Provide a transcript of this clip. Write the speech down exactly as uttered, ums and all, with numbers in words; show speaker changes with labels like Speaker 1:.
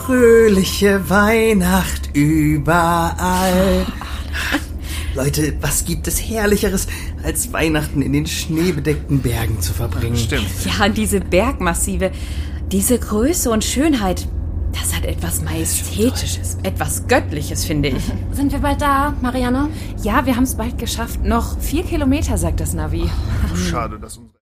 Speaker 1: fröhliche Weihnacht überall. Leute, was gibt es Herrlicheres, als Weihnachten in den schneebedeckten Bergen zu verbringen?
Speaker 2: Stimmt.
Speaker 3: Ja, diese Bergmassive, diese Größe und Schönheit, das hat etwas Majestätisches, etwas Göttliches, finde ich.
Speaker 4: Sind wir bald da, Marianne?
Speaker 3: Ja, wir haben es bald geschafft. Noch vier Kilometer, sagt das Navi.
Speaker 2: Schade, dass unsere